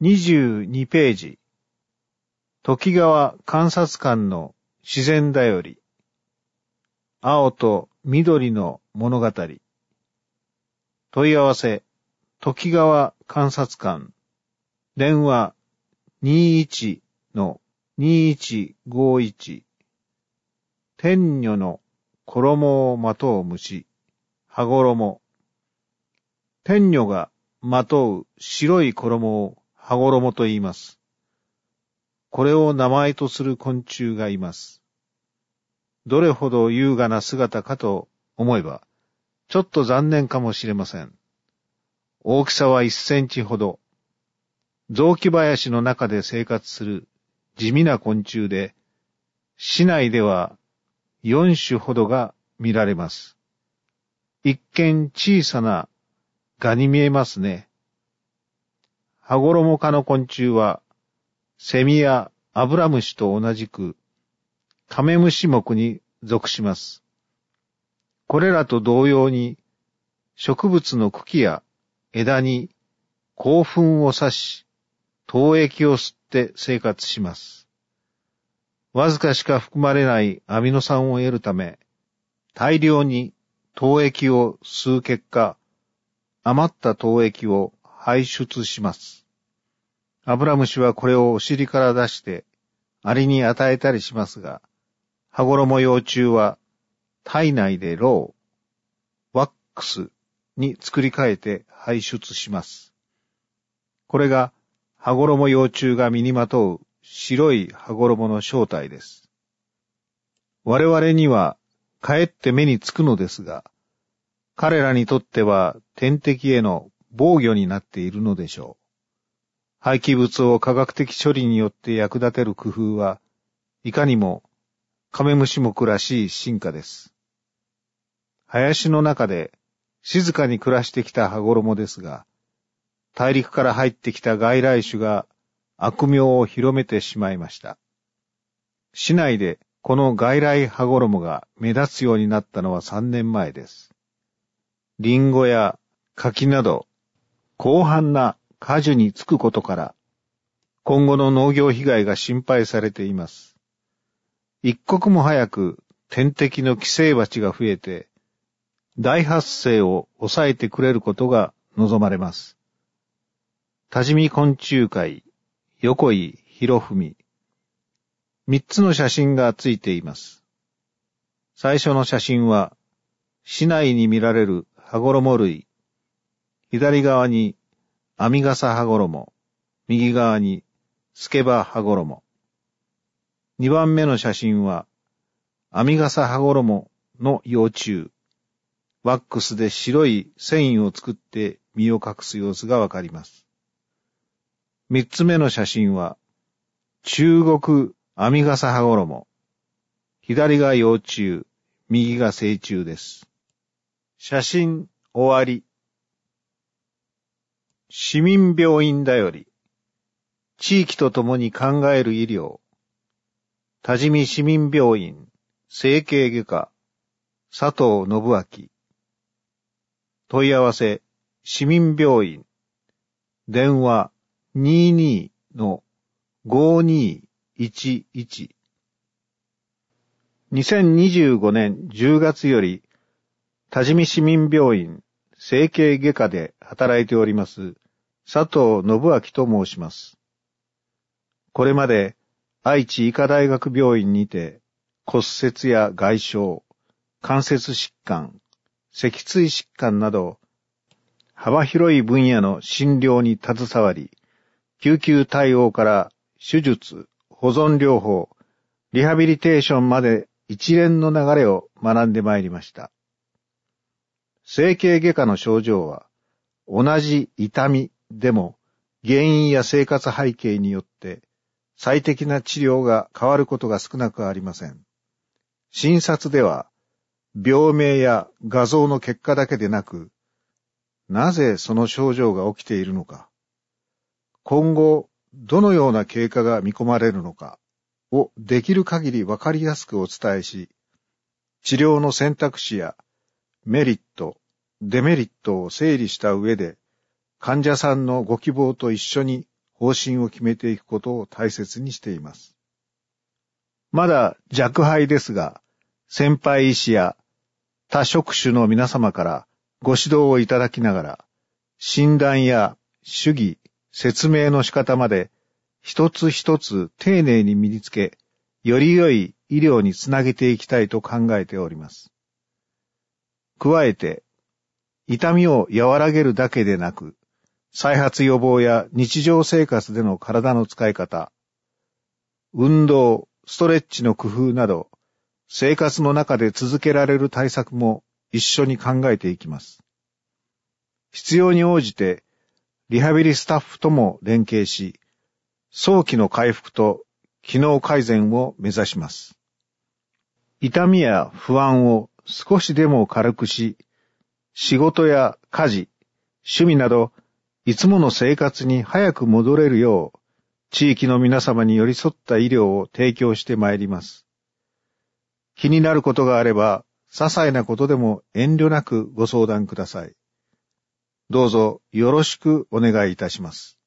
22ページ。時川観察官の自然だより。青と緑の物語。問い合わせ。時川観察官。電話21-2151。天女の衣をまとう虫。羽衣。天女がまとう白い衣を羽衣と言います。これを名前とする昆虫がいます。どれほど優雅な姿かと思えば、ちょっと残念かもしれません。大きさは1センチほど。雑木林の中で生活する地味な昆虫で、市内では4種ほどが見られます。一見小さな蛾に見えますね。羽衣科の昆虫は、セミやアブラムシと同じく、カメムシ目に属します。これらと同様に、植物の茎や枝に香粉を刺し、糖液を吸って生活します。わずかしか含まれないアミノ酸を得るため、大量に糖液を吸う結果、余った糖液を排出します。アブラムシはこれをお尻から出して、アリに与えたりしますが、羽衣幼虫は体内でロウ、ワックスに作り変えて排出します。これが羽衣幼虫が身にまとう白い羽衣の正体です。我々にはかえって目につくのですが、彼らにとっては天敵への防御になっているのでしょう。廃棄物を科学的処理によって役立てる工夫はいかにもカメムシ目らしい進化です。林の中で静かに暮らしてきた羽衣ですが、大陸から入ってきた外来種が悪名を広めてしまいました。市内でこの外来羽衣が目立つようになったのは3年前です。リンゴや柿など広範な果樹につくことから、今後の農業被害が心配されています。一刻も早く天敵の寄生蜂が増えて、大発生を抑えてくれることが望まれます。多治見昆虫会、横井博文。3つの写真がついています。最初の写真は、市内に見られる羽衣類。左側に編み笠羽衣、右側にスケバ羽衣。2番目の写真は、編み笠羽衣の幼虫。ワックスで白い繊維を作って身を隠す様子がわかります。3つ目の写真は、中国編み笠羽衣。左が幼虫、右が成虫です。写真終わり。市民病院だより。地域とともに考える医療。多治見市民病院、整形外科、佐藤信明。問い合わせ、市民病院。電話、22-5211。2025年10月より、多治見市民病院、整形外科で働いております、佐藤信明と申します。これまで、愛知医科大学病院にて、骨折や外傷、関節疾患、脊椎疾患など、幅広い分野の診療に携わり、救急対応から手術、保存療法、リハビリテーションまで一連の流れを学んでまいりました。整形外科の症状は、同じ痛みでも原因や生活背景によって最適な治療が変わることが少なくありません。診察では、病名や画像の結果だけでなく、なぜその症状が起きているのか、今後どのような経過が見込まれるのかをできる限りわかりやすくお伝えし、治療の選択肢やメリット、デメリットを整理した上で、患者さんのご希望と一緒に方針を決めていくことを大切にしています。まだ若輩ですが、先輩医師や他職種の皆様からご指導をいただきながら、診断や主義、説明の仕方まで一つ一つ丁寧に身につけ、より良い医療につなげていきたいと考えております。加えて、痛みを和らげるだけでなく、再発予防や日常生活での体の使い方、運動、ストレッチの工夫など、生活の中で続けられる対策も一緒に考えていきます。必要に応じて、リハビリスタッフとも連携し、早期の回復と機能改善を目指します。痛みや不安を少しでも軽くし、仕事や家事、趣味など、いつもの生活に早く戻れるよう、地域の皆様に寄り添った医療を提供してまいります。気になることがあれば、些細なことでも遠慮なくご相談ください。どうぞよろしくお願いいたします。